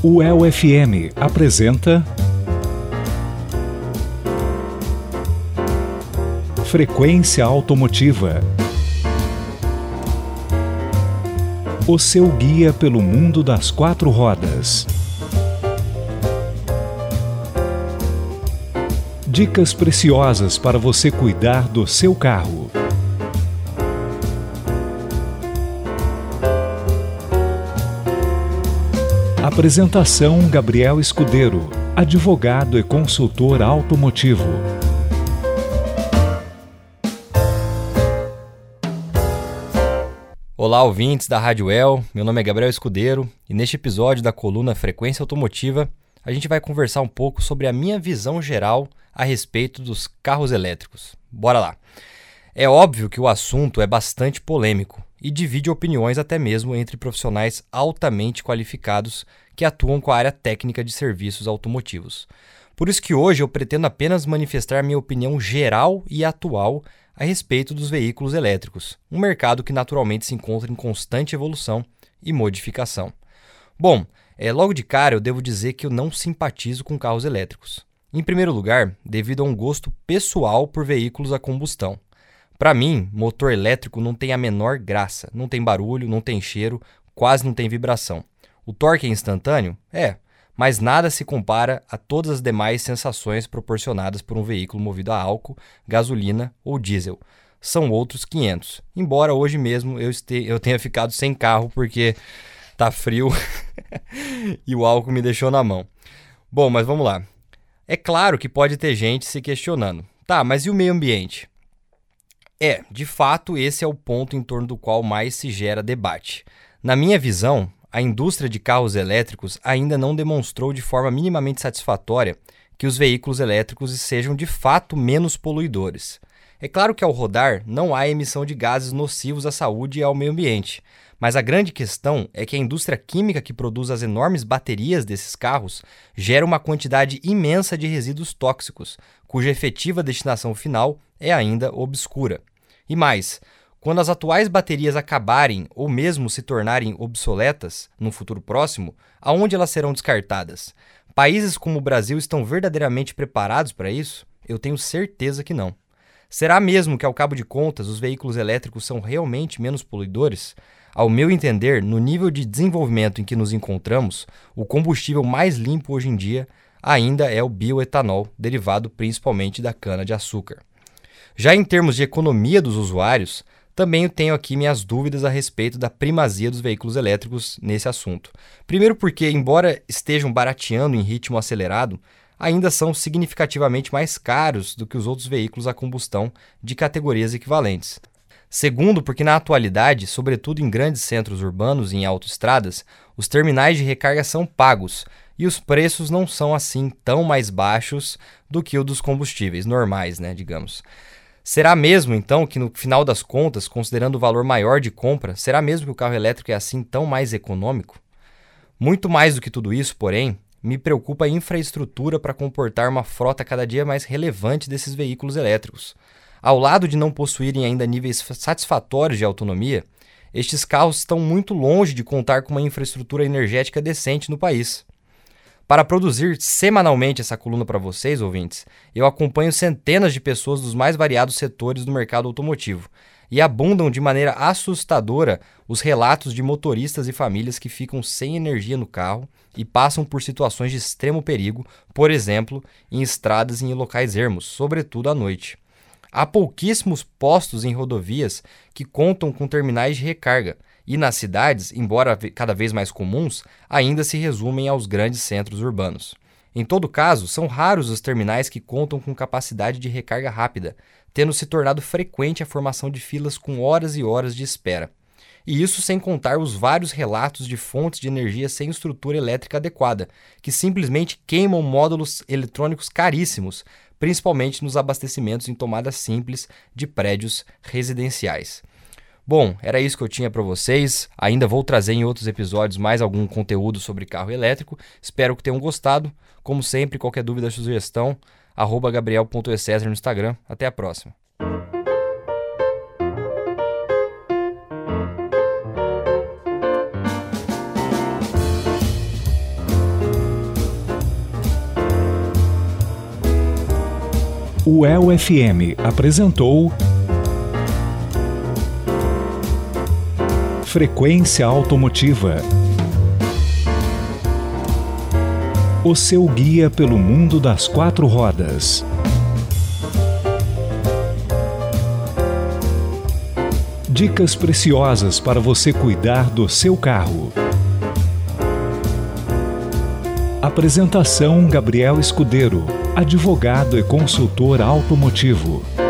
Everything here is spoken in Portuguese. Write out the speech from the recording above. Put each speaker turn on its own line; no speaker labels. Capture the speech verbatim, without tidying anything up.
O U E L F M apresenta Frequência Automotiva, o seu guia pelo mundo das quatro rodas. Dicas preciosas para você cuidar do seu carro. Apresentação: Gabriel Escudeiro, advogado e consultor automotivo.
Olá, ouvintes da Rádio U E L, meu nome é Gabriel Escudeiro e neste episódio da coluna Frequência Automotiva a gente vai conversar um pouco sobre a minha visão geral a respeito dos carros elétricos. Bora lá! É óbvio que o assunto é bastante polêmico e divide opiniões até mesmo entre profissionais altamente qualificados que atuam com a área técnica de serviços automotivos. Por isso que hoje eu pretendo apenas manifestar minha opinião geral e atual a respeito dos veículos elétricos, um mercado que naturalmente se encontra em constante evolução e modificação. Bom, é, logo de cara eu devo dizer que eu não simpatizo com carros elétricos. Em primeiro lugar, devido a um gosto pessoal por veículos a combustão. Para mim, motor elétrico não tem a menor graça, não tem barulho, não tem cheiro, quase não tem vibração. O torque é instantâneo? É, mas nada se compara a todas as demais sensações proporcionadas por um veículo movido a álcool, gasolina ou diesel. São outros quinhentos. Embora hoje mesmo eu, este... eu tenha ficado sem carro porque tá frio e o álcool me deixou na mão. Bom, mas vamos lá. É claro que pode ter gente se questionando. Tá, mas e o meio ambiente? É, de fato, esse é o ponto em torno do qual mais se gera debate. Na minha visão, a indústria de carros elétricos ainda não demonstrou de forma minimamente satisfatória que os veículos elétricos sejam de fato menos poluidores. É claro que ao rodar não há emissão de gases nocivos à saúde e ao meio ambiente, mas a grande questão é que a indústria química que produz as enormes baterias desses carros gera uma quantidade imensa de resíduos tóxicos, cuja efetiva destinação final é ainda obscura. E mais, quando as atuais baterias acabarem ou mesmo se tornarem obsoletas no futuro próximo, aonde elas serão descartadas? Países como o Brasil estão verdadeiramente preparados para isso? Eu tenho certeza que não. Será mesmo que, ao cabo de contas, os veículos elétricos são realmente menos poluidores? Ao meu entender, no nível de desenvolvimento em que nos encontramos, o combustível mais limpo hoje em dia ainda é o bioetanol, derivado principalmente da cana-de-açúcar. Já em termos de economia dos usuários, também tenho aqui minhas dúvidas a respeito da primazia dos veículos elétricos nesse assunto. Primeiro porque, embora estejam barateando em ritmo acelerado, ainda são significativamente mais caros do que os outros veículos a combustão de categorias equivalentes. Segundo, porque na atualidade, sobretudo em grandes centros urbanos e em autoestradas, os terminais de recarga são pagos e os preços não são assim tão mais baixos do que o dos combustíveis normais, né, digamos. Será mesmo, então, que no final das contas, considerando o valor maior de compra, será mesmo que o carro elétrico é assim tão mais econômico? Muito mais do que tudo isso, porém, me preocupa a infraestrutura para comportar uma frota cada dia mais relevante desses veículos elétricos. Ao lado de não possuírem ainda níveis satisfatórios de autonomia, estes carros estão muito longe de contar com uma infraestrutura energética decente no país. Para produzir semanalmente essa coluna para vocês, ouvintes, eu acompanho centenas de pessoas dos mais variados setores do mercado automotivo e abundam de maneira assustadora os relatos de motoristas e famílias que ficam sem energia no carro e passam por situações de extremo perigo, por exemplo, em estradas e em locais ermos, sobretudo à noite. Há pouquíssimos postos em rodovias que contam com terminais de recarga, e nas cidades, embora cada vez mais comuns, ainda se resumem aos grandes centros urbanos. Em todo caso, são raros os terminais que contam com capacidade de recarga rápida, tendo se tornado frequente a formação de filas com horas e horas de espera. E isso sem contar os vários relatos de fontes de energia sem estrutura elétrica adequada, que simplesmente queimam módulos eletrônicos caríssimos, principalmente nos abastecimentos em tomadas simples de prédios residenciais. Bom, era isso que eu tinha para vocês. Ainda vou trazer em outros episódios mais algum conteúdo sobre carro elétrico. Espero que tenham gostado. Como sempre, qualquer dúvida ou sugestão, arroba gabriel ponto e cesar no Instagram. Até a próxima.
O U E L F M apresentou Frequência Automotiva. O seu guia pelo mundo das quatro rodas. Dicas preciosas para você cuidar do seu carro. Apresentação: Gabriel Escudeiro, advogado e consultor automotivo.